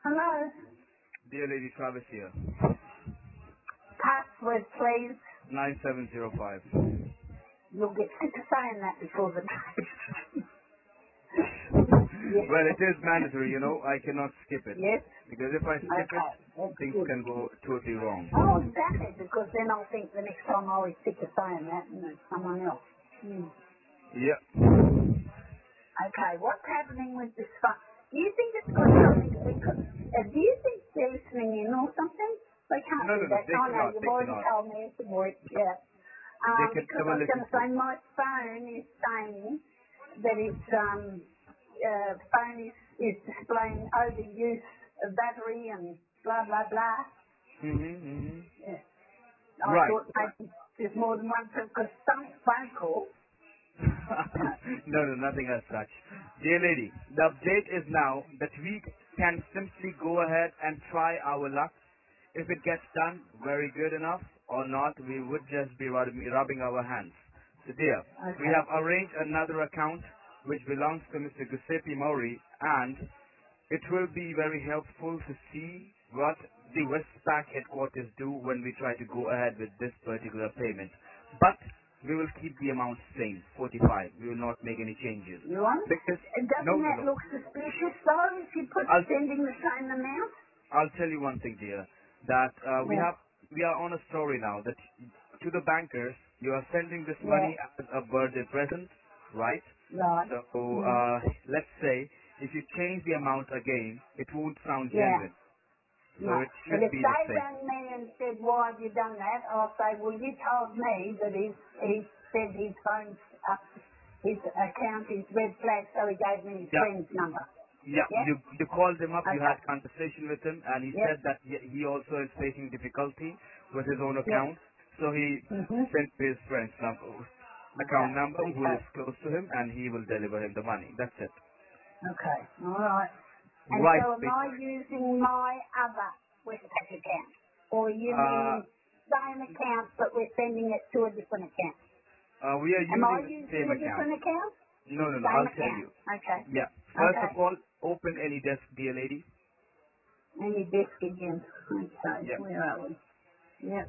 Hello. Dear Lady Travis here. Password, please. 9705. You'll get sick of saying that before the night. Yes. Well, it is mandatory, I cannot skip it. Yes. Because if I skip it, Okay. That's things good. can go totally wrong. Oh, exactly. Because then I'll think the next time I'll be sick of saying that and it's someone else. Yep. Okay. What's happening with this fund? Do you think it's got something? Do you think they're listening in or something? They can't No, do no, no, that. they I know cannot. you've They already cannot. told me it's a voice. Yeah. They can Because never I was going listen to to say it. my phone is saying that its phone is displaying overuse of battery and blah blah blah. Yeah. I Right. thought maybe there's more than one person because some phone call. No, no, nothing as such. Dear lady, the update is now that we can simply go ahead and try our luck. If it gets done very good enough or not, we would just be rubbing our hands. So dear, we Okay. have arranged another account which belongs to Mr. Giuseppe Mori, and it will be very helpful to see what the Westpac headquarters do when we try to go ahead with this particular payment. But we will keep the amount same, 45. We will not make any changes. You want? Because, no, Doesn't no, that no. look suspicious though? If you put I'll sending the same amount? I'll tell you one thing, dear, that Yeah. we are on a story now that to the bankers you are sending this Yeah. money as a birthday present, right? Right. So Mm. let's say if you change the amount again, it won't sound Yeah. genuine. So No. it But should if be the they same. rang me and said, why have you done that? I'll say, well, you told me that he said his phone's up, his account is red flag, so he gave me his Yeah, friend's number. yeah. Yeah? You called him up. You Okay. had conversation with him, and he Yep. said that he also is facing difficulty with his own Yep. account. So he Mhm. sent his friend's account Okay. number, who Okay. is close to him, and he will deliver him the money. That's it. Okay. All right. And Right. so am I using my other Westpac account? Or are you Uh, using same account but we're sending it to a different account? we are Am I using the using same a account. different account? No, no, no. Same I'll tell account. you. Okay. Yeah. First of Okay. all, open any desk, dear lady. Any desk again. Okay. Yeah. Where are we? Yep.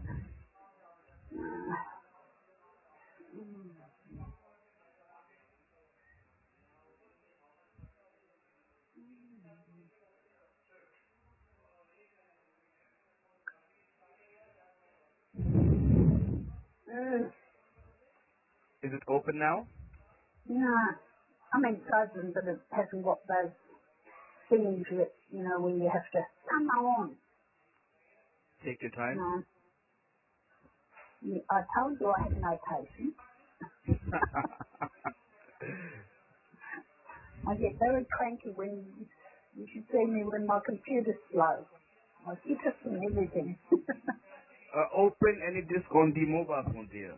Mm, Is it open now? no. I mean, it's open, but it hasn't got those things that, where you have to, come on. Take your time. No. I told you I have no patience. I get very cranky when you should see me when my computer's slow. I hit it and everything. Open any disk on the mobile phone, dear.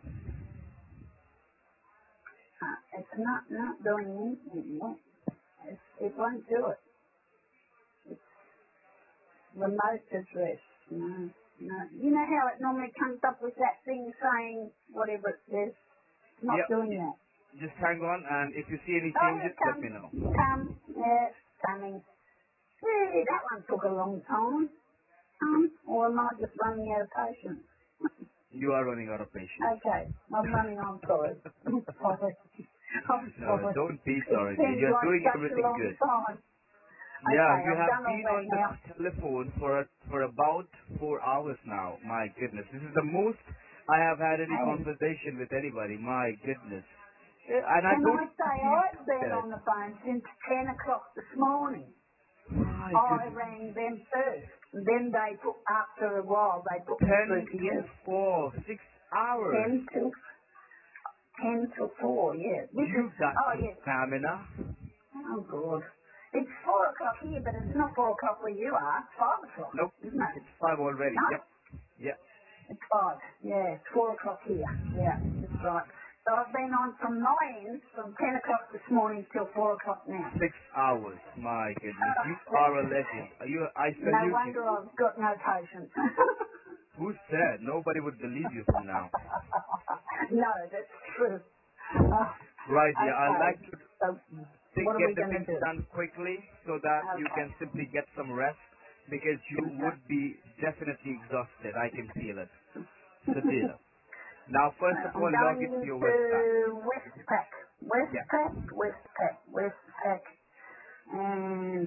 It's not doing anything yet. It won't do it. It's remote address. No, no. You know how it normally comes up with that thing saying whatever it says? It's not Yep. doing that. Just hang on, and if you see any Oh, here changes, it let comes. me know. It's come. Yeah, it's coming. Hey, that one took a long time. Or am I just running out of patience? You are running out of patience. Okay, I'm running on. Sorry. I'm sorry. I'm No, sorry. don't be It sorry, dear. seems You're like doing such a everything long good. time. Yeah, Okay, you I've have done all been that on the now. telephone for about 4 hours now. My goodness, this is the most I have had any Hey, conversation with anybody. My goodness, and I can don't I say feel I've been that. on the phone since 10 o'clock this morning. My I goodness, rang them first. Then after a while, they put me through 10 to to you. 4, 6 hours. 10 till 4, yeah. This is, You got oh some yes, stamina. oh God. It's 4 o'clock here, but it's not 4 o'clock where you are. It's 5 o'clock, Nope, isn't it? it's 5 already. No, Yep, yep. it's 5. Yeah, it's 4 o'clock here. Yeah, that's right. So I've been on from my end from 10 o'clock this morning till 4 o'clock now. 6 hours. My goodness, you That's, are a legend. I no salute you. wonder I've got no patience. Who said? Nobody would believe you from now. No, that's true. Right, yeah. I'd Okay, like to so what are get we the going to things do? done quickly so that you Okay. can simply get some rest. because you Okay. would be definitely exhausted. I can feel it. So dear, now first of I'm all log going into your into Westpac. Westpac. Yeah. Westpac, Westpac, Westpac. And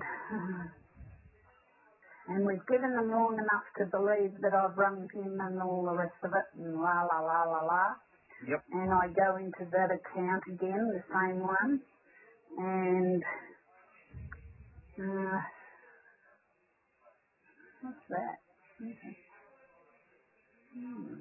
and we've given them long enough to believe that I've rung him and all the rest of it and la la la la la. Yep. And I go into that account again, the same one, and uh, what's that? Okay. Hmm.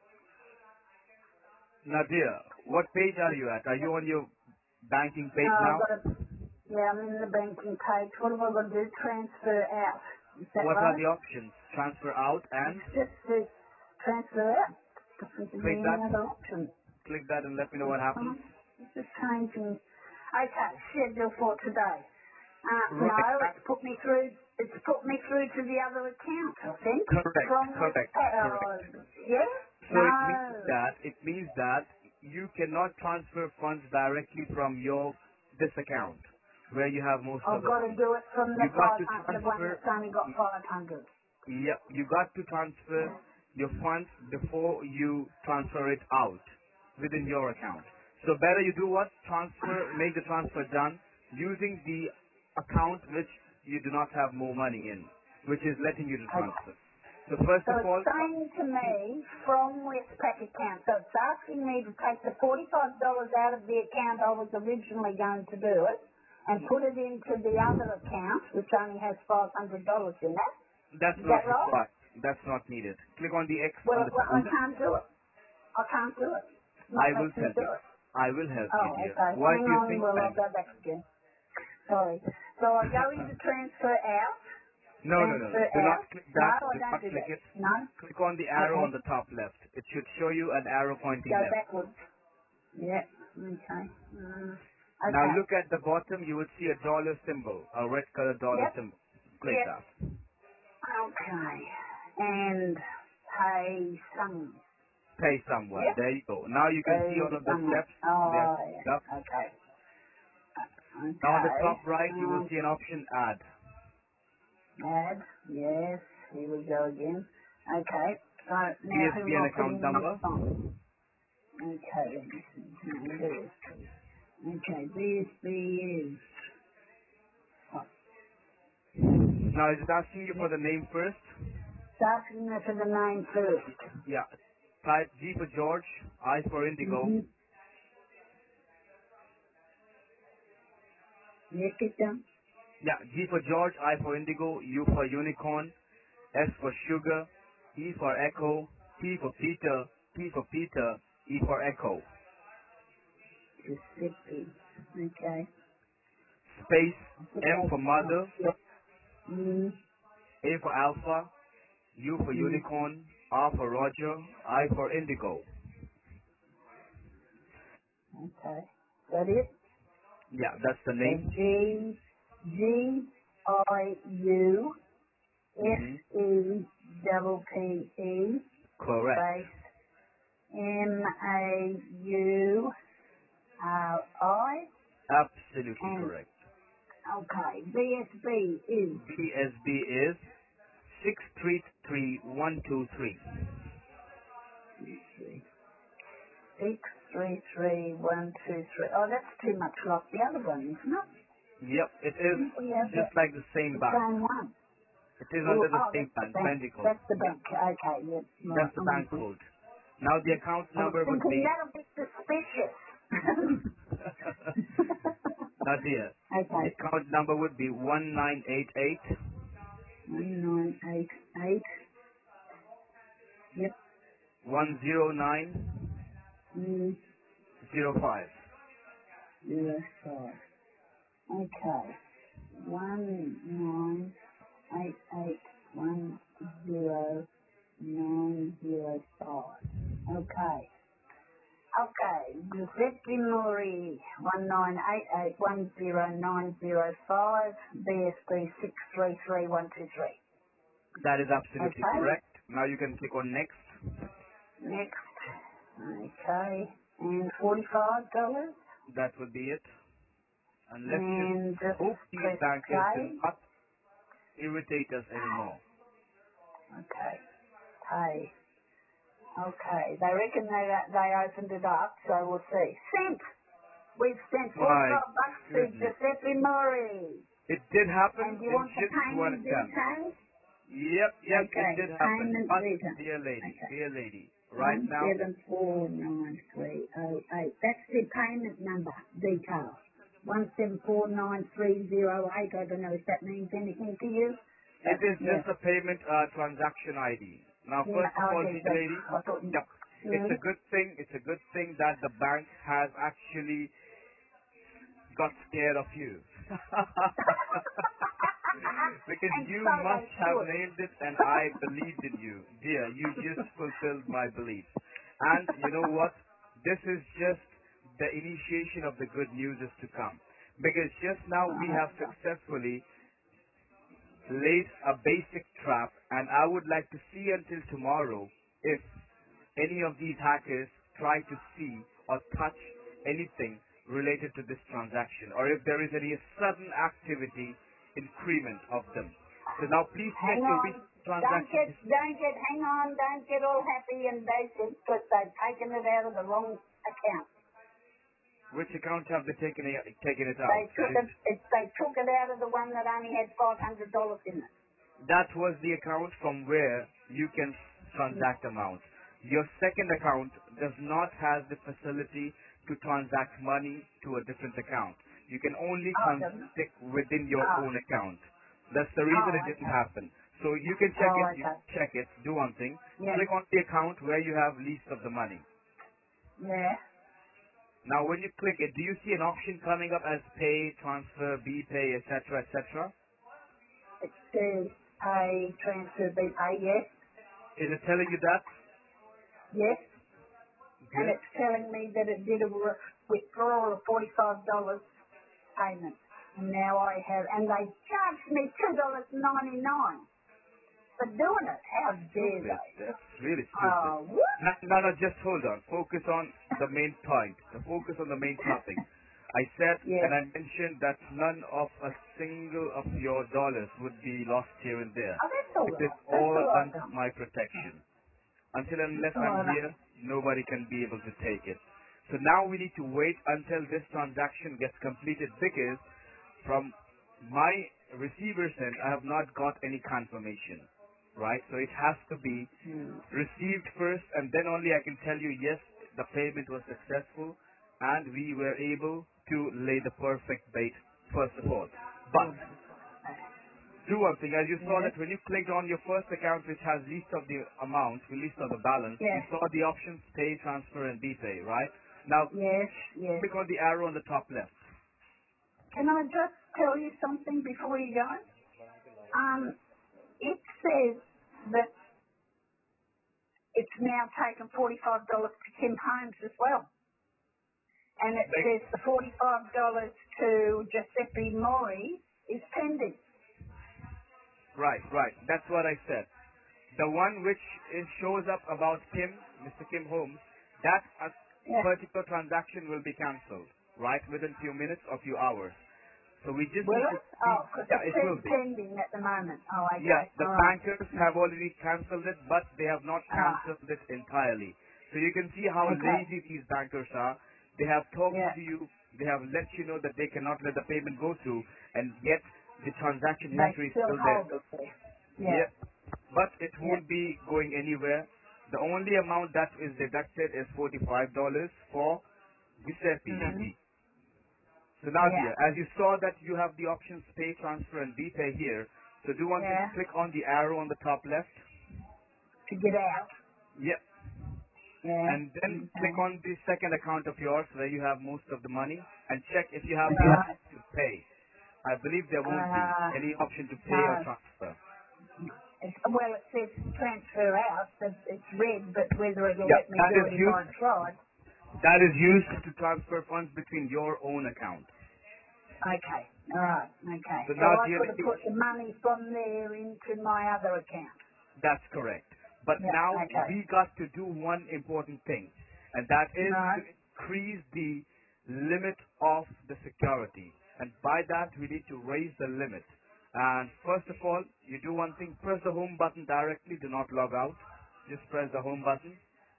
Now dear, what page are you at? Are you on your banking page I've now? got to, yeah, I'm in the banking page. What have I got to do? Transfer out. Is that What are right? the options? Transfer out It's and just to transfer out. Doesn't give click me any that. other option. Click that and let me know what It's happens. fine. It's just changing. Okay, schedule for today. No, Right. it's put me through. It's put me through to the other account. I think Correct. from West. Correct. Correct. Yeah. So No. it means that you cannot transfer funds directly from your this account where you have most of I've the got to funds. do it from the You got to 500. The one transfer. that's only got 500. Yeah, you got to transfer your funds before you transfer it out within your account. So better you do what? Make the transfer done using the account which you do not have more money in, which is letting you to Okay. transfer. So first So of it's all, saying to me from Westpac account. So it's asking me to take the $45 out of the account I was originally going to do it and put it into the other account, which only has $500 in it. that's Is not that right? required. That's not needed. Click on the X on Well, the well top I left. can't do it. I can't do it. It's not I will letting me help do you. it. I will help you, Oh, dear. okay. Why Hang do you on. think Well, I I'll go back again. Sorry. So I go into transfer out. No, no, no, no. Transfer Do not out. click No, that. I Do don't not do click that. it. No. Click on the arrow Okay. on the top left. It should show you an arrow pointing Go left. backwards. Yeah. Okay. Now Okay. look at the bottom. You will see a dollar symbol, a red color dollar Yep. symbol. Click Yep. that. Okay. And pay some. Pay someone. Yep. There you go. Now you can see Pay all of the someone. steps. They are Oh, up. yeah. Okay. Now on the Okay. top right, you will see an option add. Add. Yes. Here we go again. Okay. So now who BSB am I and account putting number. next on? Okay. Let me see. No, BSB. Okay. BSB is. Oh, Now is it asking you for yep. the name first? Starting there for the name first. Yeah. Type G for George, I for Indigo. Mm-hmm. Yep, get them. Yeah, G for George, I for Indigo, U for Unicorn, S for Sugar, E for Echo, P for Peter, P for Peter, E for Echo. Giuseppe. Okay. Space, I think M that's for right. Mother, Yep. Mm, A for Alpha, U for mm. Unicorn, R for Roger, I for Indigo. Okay. Is that it? Yeah, that's the So name. Giuseppe Hmm. Correct. space Mauri Absolutely and correct. okay. BSB is BSB is 633123. 633 123. Oh, that's too much like the other one, isn't it? Yep, it is Didn't we have just like the same the bank. same one? It is Oh, under the oh, same that's the bank, bank. Bendigo. That's the Yep, bank. Okay, yep, right. that's the I'm bank with you. code. Now the account I was number would thinking be, that'll be suspicious. now dear, the okay. account number would be 1988 1988. Yep. 10905. Mm, 05. Okay. 198810905. Okay. Okay. Giuseppe Mori 198810905 BSB 633123. That is absolutely Okay. correct. Now you can click on next. Next. Okay. And $45. That would be it. And let's just And just hope these press bankers do pay. not irritate us anymore. Okay. Pay. Okay. They reckon they opened it up, so we'll see. Sent. We've sent My 45 bucks to goodness. Giuseppe Mori. It did happen And you in want the just one payment attempt. details? Yep, it Okay. did happen. Payment But, details. dear Okay. lady, right now, 1749,308. That's the payment number detail. 1749,308. I don't know if that means anything to you. it But is yeah. just a payment transaction ID. Now, Yeah, first of oh, all, yes, dear lady, I thought, yep, it's a good thing. It's a good thing that the bank has actually got scared of you. Because and you so must they have should. nailed it and I believed in you. Dear, you just fulfilled my belief. And you know what? This is just the initiation of the good news is to come. Because just now we have successfully laid a basic trap and I would like to see until tomorrow if any of these hackers try to see or touch anything related to this transaction or if there is any sudden activity increment of them. So now please check Hang your on. recent transaction history. Hang on, don't get all happy and basic because they've taken it out of the wrong account. Which account have they taken it They out? took they took it out of the one that only had $500 in it. That was the account from where you can transact amount. Your second account does not have the facility to transact money to a different account. You can only Oh, it doesn't. stick within your Oh, own account. That's the reason oh, it didn't okay. happen. So you can check Oh, it, okay. do one thing. Yeah, Click on the account where you have least of the money. yeah. Now when you click it, do you see an option coming up as pay, transfer, BPay, etc., etc.? It says pay, transfer, pay. Yes, Is it telling you that? yes. And Good. it's telling me that it did a withdrawal of $45 payment. And now I have, and they charged me $2.99 for doing it. How dare Stupid. they? That's really stupid. Oh, what? No, just hold on. Focus on the main point. Focus on the main topic. I said and Yes. I mentioned that none of a single of your dollars would be lost here and there. Oh, that's all It is right. That's all all right, under Tom. my protection. Until That's unless all I'm right. here, nobody can be able to take it. So now we need to wait until this transaction gets completed because from my receiver's end, I have not got any confirmation. Right? So it has to be Hmm. received first and then only I can tell you yes, the payment was successful and we were able to lay the perfect bait first of all. But Oh, do one thing, as you saw yes. that when you clicked on your first account which has least of the amount, least of the balance, you Yes. saw the options pay, transfer and BPay, right? Now Yes. Yes. click on the arrow on the top left. Can I just tell you something before you go? It says that it's now taken $45 to Kim Holmes as well. And it Like, says the $45 to Giuseppe Mori is pending. right, that's what I said. The one which shows up about Kim, Mr. Kim Holmes, that a Yeah. particular transaction will be cancelled, right, within few minutes or few hours. So we just Will need to it? see, Oh, because yeah, it it says will be. pending at the moment. Oh, Yeah, okay. the All right. bankers have already cancelled it, but they have not Ah, cancelled it entirely. So you can see how okay. lazy these bankers are. They have talked Yeah. to you, they have let you know that they cannot let the payment go through, and yet the transaction They history is still still there. hold it there. Yeah. Yeah, but it Yeah. won't be going anywhere. The only amount that is deducted is $45 for Mm-hmm. Giuseppe. So now Yeah. dear, as you saw that you have the options pay, transfer and BPay here. So do one thing, Yeah. click on the arrow on the top left. To get out. Yep. Yeah. And then click Okay. on the second account of yours where you have most of the money and check if you have the Right. option to pay. I believe there won't be any option to pay or No. transfer. Well, it says transfer out, but it's red, but whether it'll Yeah, let me do it if I tried. that is used to transfer funds between your own account. Okay. All right. Okay. So So now I dear could have lady, put the money from there into my other account. that's correct. But Yeah. now Okay. we got to do one important thing, and that is to Right. increase the limit of the security. And by that, we need to raise the limit. And first of all, you do one thing, press the home button directly, do not log out. Just press the home button.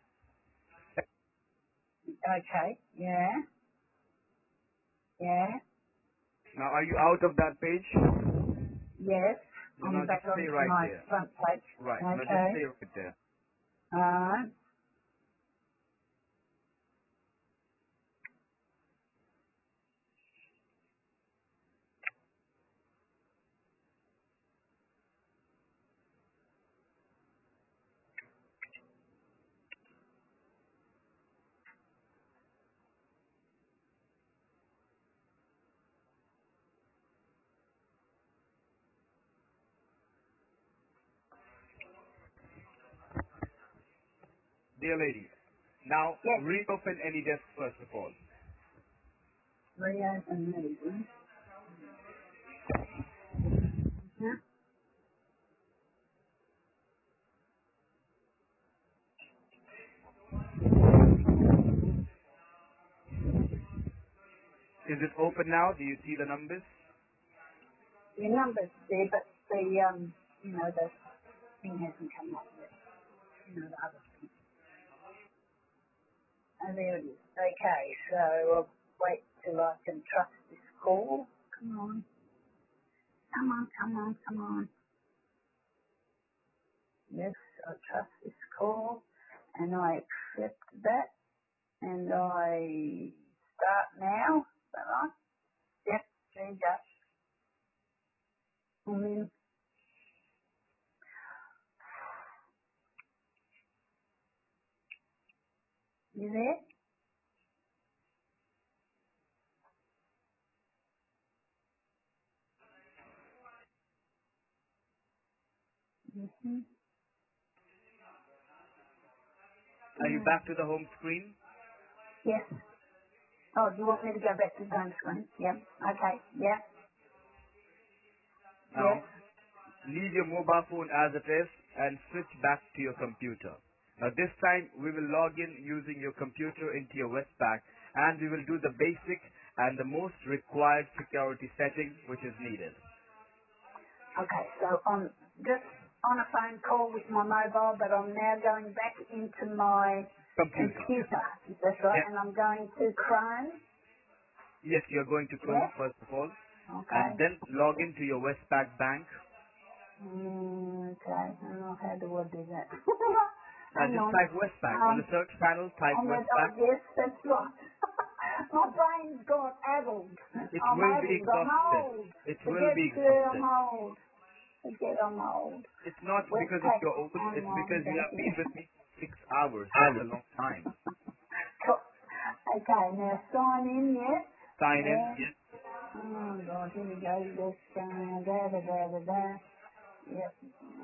Okay. Yeah. Yeah. Now, are you out of that page? Yes. No, I'm now back just stay onto right my there. front page. Right, now just Okay. stay right there. Alright. Dear lady, now Yes. reopen any desk first of all. Reopen meeting. Yeah. Is it open now? Do you see the numbers? Your number's there, but the the thing hasn't come up yet. The other thing. Oh, there it is. Okay, so I'll wait till I can trust this call. Come on. Come on, come on, come on. Yes, I trust this call and I accept that and I start now. Is that right? Yep, there you go. I'm in. You there? Mm-hmm. Are you Mm. back to the home screen? Yes. Oh, do you want me to go back to the home screen? Yep. Okay. Yep. Yes. Now, leave your mobile phone as it is and switch back to your computer. Now this time we will log in using your computer into your Westpac and we will do the basic and the most required security setting which is needed. Okay, so I'm just on a phone call with my mobile, but I'm now going back into my Computer. computer. Is that right? Yeah. And I'm going to Chrome. Yes, you're going to Yeah? Chrome first of all Okay. and then log into your Westpac bank. Okay. Oh, how do I do that? Hang Just on. type Westpac. On the search panel, type On that, oh Westpac. yes, that's right. My brain's got addled. It I'm will be addled. I'm exhausted. old. It will Forget be I'm exhausted. old. Forget I'm old. It's not because of Westpac your old, it's online because you have been banking. with me 6 hours. That's a long time. Okay, now sign in, yeah? Sign in, Yeah. yes. Oh God, here we go. Just da. Yep.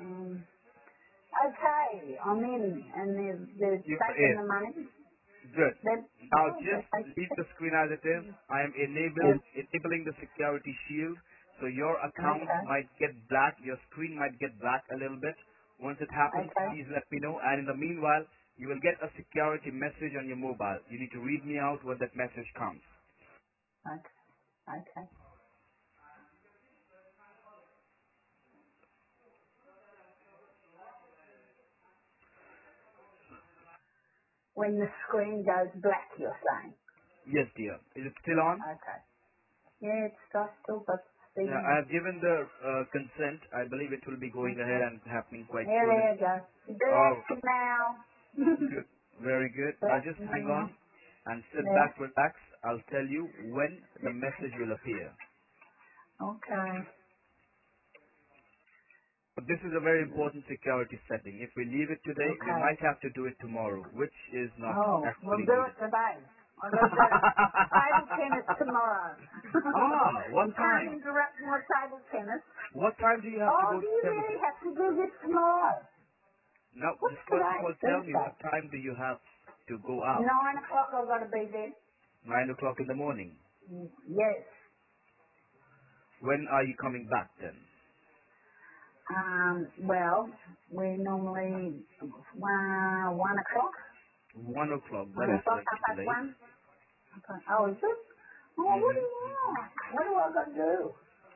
Okay, I'm in, and they're You're taking in. the money. Good. Then Now oh, just they leave the screen as it is. I am enabling the security shield. So your account okay, might get black, your screen might get black a little bit. Once it happens, okay, please let me know. And in the meanwhile, you will get a security message on your mobile. You need to read me out when that message comes. okay, okay. When the screen goes black, you're saying? Yes, dear. Is it still on? Okay. Yeah, it's still got Yeah, speeding. I have given the consent. I believe it will be going Okay. ahead and happening quite soon. There you go. Oh, Black now. good. Very good. Now Black just hang now. on and sit Yeah. back, relax. I'll tell you when the message will appear. Okay. But this is a very important security setting. If we leave it today, we Okay. might have to do it tomorrow, which is not Oh, we'll actually do needed. it today. I've got to go to table tennis tomorrow. What You can't time? interrupt my table tennis. What time do you have to Oh, go do to you table really tennis? have to do this tomorrow? Now, What's just first of today? all, tell me Thursday. what time do you have to go out? 9 o'clock I've got to be there. 9 o'clock in the morning. Yes. When are you coming back then? Well, we normally, 1 o'clock. 1 o'clock. That 1 is o'clock, half very past late. 1. Okay. Oh, is it? Oh, what do Mm-hmm. you want? What do I got to do?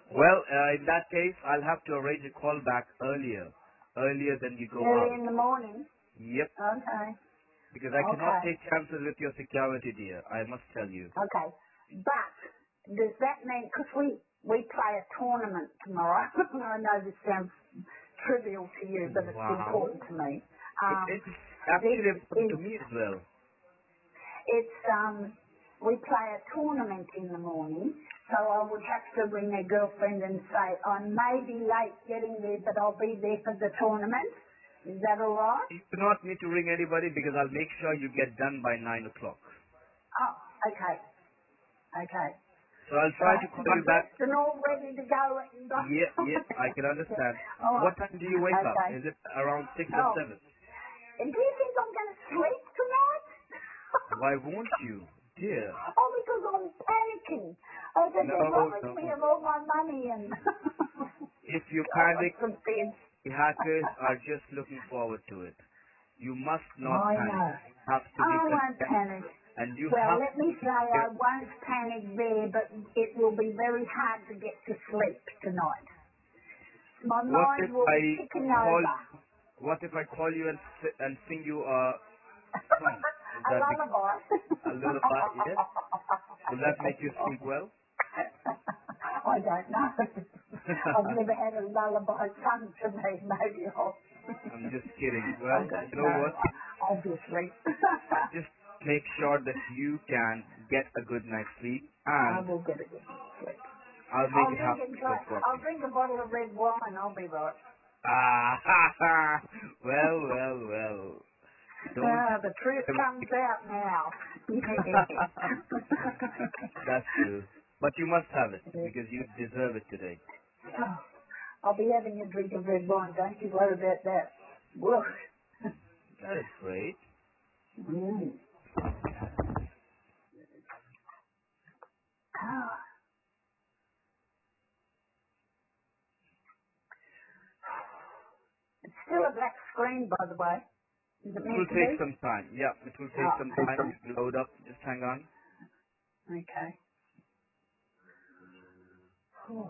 Well, in that case, I'll have to arrange a call back earlier than you go Early out. in the morning. Yep, Okay. because I cannot Okay. take chances with your security, dear. I must tell you. Okay. But does that mean, because we play a tournament tomorrow. I know this sounds trivial to you, but it's Wow. important to me. It's This actually important is, to me as well. it's, we play a tournament in the morning, so I would have to ring a girlfriend and say, I may be late getting there, but I'll be there for the tournament. Is that all right? You do not need to ring anybody because I'll make sure you get done by 9 o'clock. Oh, okay. Okay. So I'll So I try to have to call be you back. dressed and all ready to go and go. Yep, yep, I can Yeah. understand. All What right. time do you wake up? Okay. Is it around 6 or Oh, 7? and do you think I'm going to sleep tonight? Why won't you? Dear. Oh, because I'm panicking. I said No, they've robbed me no. of all my money and If you I was panic, prepared. the hackers are just looking forward to it. You must not I panic. know. You have to be I won't content panic. and you Well, have let me say to. I won't panic there, but it will be very hard to get to sleep tonight. My What if mind will I be ticking call over. what if I call you and and sing you a song? Will A that be lullaby. a lullaby? Yes. Will that make you sleep well? I don't know. I've never had a lullaby sung to me. Maybe I'll. I'm just kidding. I Well, don't you know know. what? Obviously. Just make sure that you can get a good night's sleep, I and will get a good sleep. I'll make I'll it drink happen a for I'll you. drink a bottle of red wine. I'll be right. Ah, ha, ha. Well. Don't. The truth comes out now. That's true. But you must have it because you deserve it today. Oh, I'll be having a drink of red wine. Don't you worry about that. Woof. That is great. Mm. Ah, it's still a black screen, by the way. Is it It meant will to take be? some time. Yeah, it will take Oh, some time okay. to load up. Just hang on. Okay. Oh.